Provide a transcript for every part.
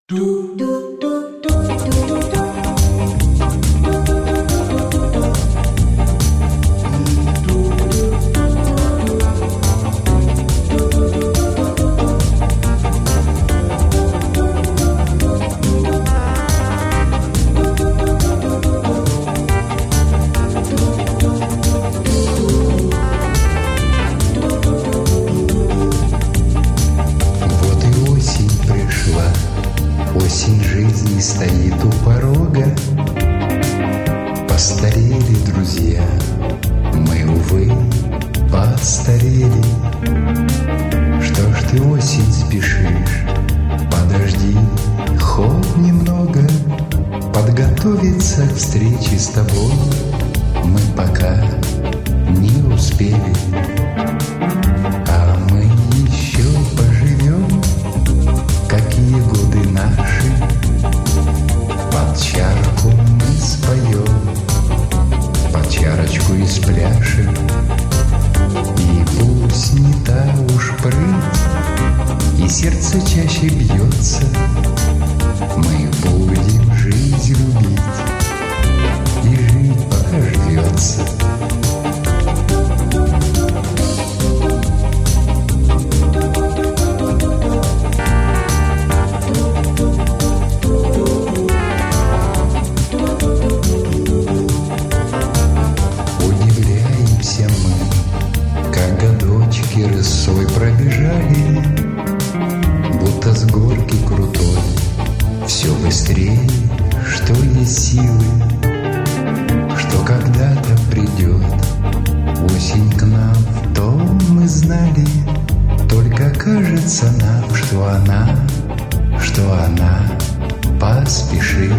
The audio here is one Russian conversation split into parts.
Осень жизни стоит у порога. Постарели друзья, мы, увы, постарели. Что ж ты, осень, спешишь? Подожди хоть немного. Подготовиться к встрече с тобой мы пока не успели. А мы еще поживем, какие годы наши. Под чарку мы споем, под чарочку и спляшем. И пусть не та уж прыть, и сердце чаще бьется, мы будем жизнь любить и жить, пока живется. Рысой пробежали, будто с горки крутой. Все быстрее, что есть силы, что когда-то придет осень к нам, то мы знали. Только кажется нам, что она поспешила.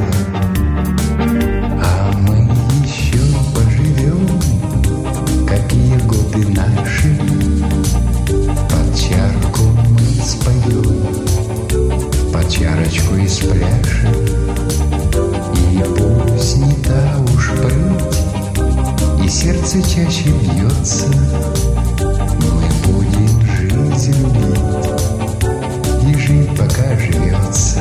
А мы еще поживем, какие годы наши. Под чарку мы споем, под чарочку и спляшем. И пусть не та уж прыть, и сердце чаще бьется, мы будем жизнь любить и жить, пока живется.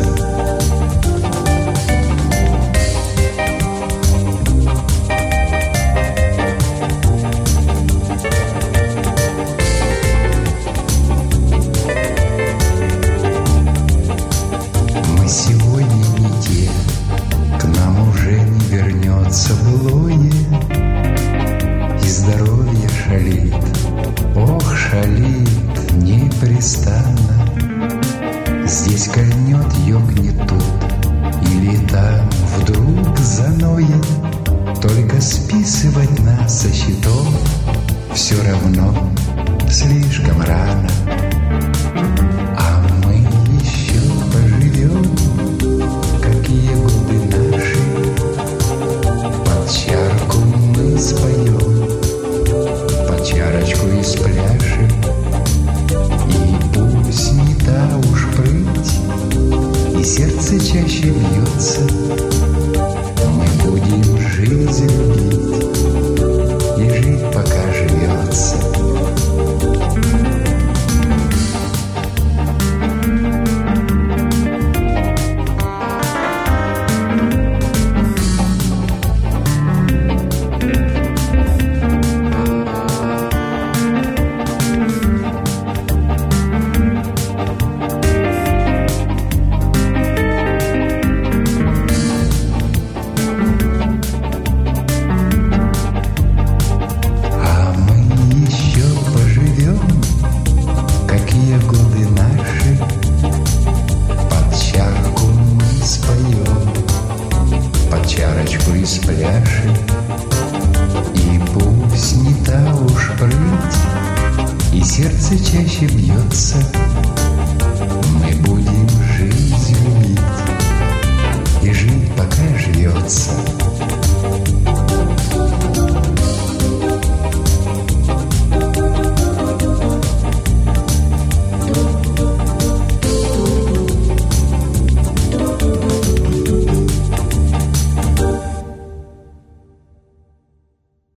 Сегодня не те, к нам уже не вернется былое, и здоровье шалит, ох, шалит непрестанно. Здесь кольнет, ёкнет тут, или там вдруг заноет. Только списывать нас со счетов все равно слишком рано. Какие годы наши, под чарку мы споем, под чарочку и спляшем. И пусть не та уж прыть, и сердце чаще бьется, мы будем жизнь любить и жить, пока живется. Годы наши, под чарку мы споем, под чарочку и спляшем. И пусть не та уж прыть, и сердце чаще бьется, мы будем жизнь любить и жить, пока живется.